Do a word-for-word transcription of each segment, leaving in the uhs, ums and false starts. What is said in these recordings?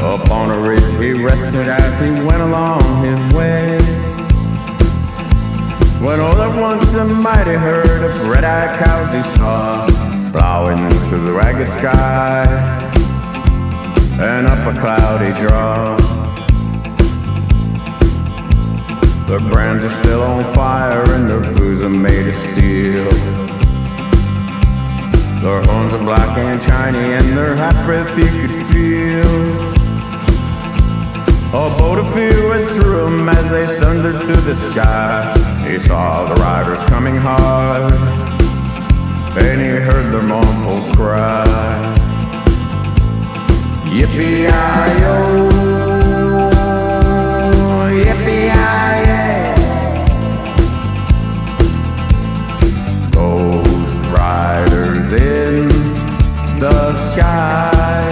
Up on a ridge he rested as he went along his way, when all at once a mighty herd of red-eyed cows he saw, plowing through the ragged sky and up a cloudy draw. Their brands are still on fire and their bosom made of steel. Their horns are black and shiny and their hot breath you could feel. A bolt of fear went through him as they thundered through the sky. He saw the riders coming hard, and he heard their mournful cry. Yippee-yi-yo, yippee-yi-yay. Ghost riders in the sky.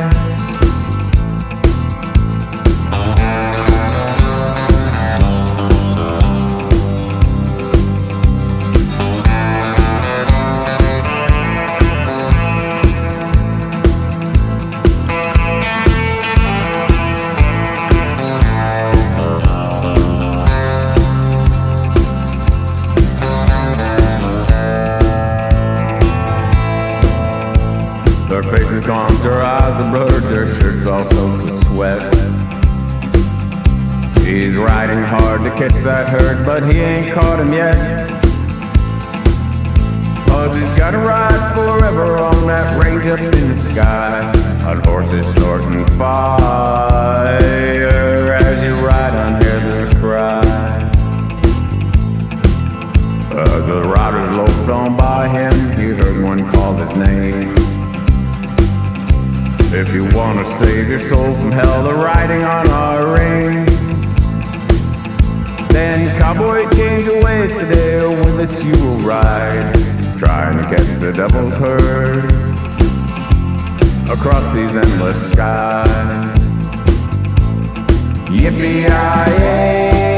Their faces gone, their eyes are blurred, their shirts all soaked with sweat. He's riding hard to catch that herd, but he ain't caught him yet. Cause he's gotta ride forever on that range up in the sky, on horses snorting fire as you ride and hear their cry. As the riders loped on by him, he heard one call his name. If you want to save your soul from hell, they're riding on our range. Then cowboy, change your ways today, or with us you will ride, trying to catch the devil's herd across these endless skies. Yippee-yi-yay.